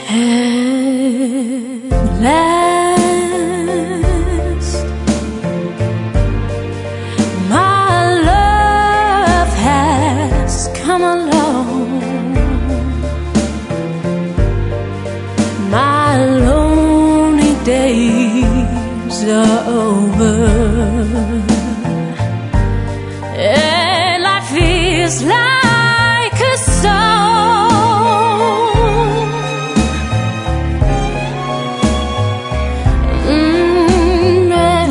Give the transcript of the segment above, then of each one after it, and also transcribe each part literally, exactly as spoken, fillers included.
At last, my love has come along. My lonely days are over, and life feels like a song. Mm, at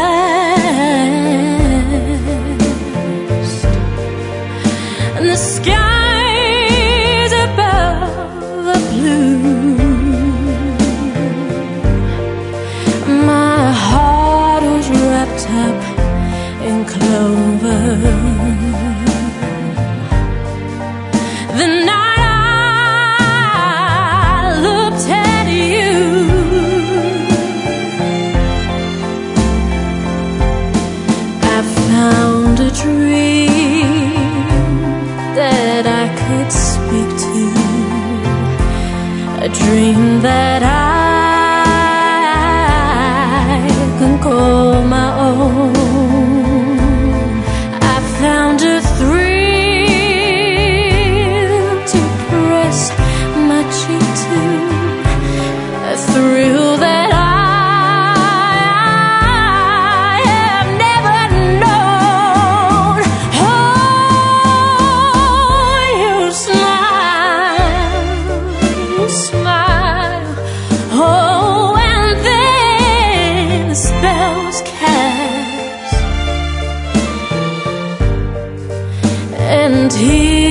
last, and the skies above are blue. My heart was wrapped up in clover. The night I looked at you, I found a dream that I could speak to, a dream that I can call my own. I found a thrill to press my cheek to, a thrill that I have never known. Oh, you smile, you smile. Oh, and then the spell's cast, and here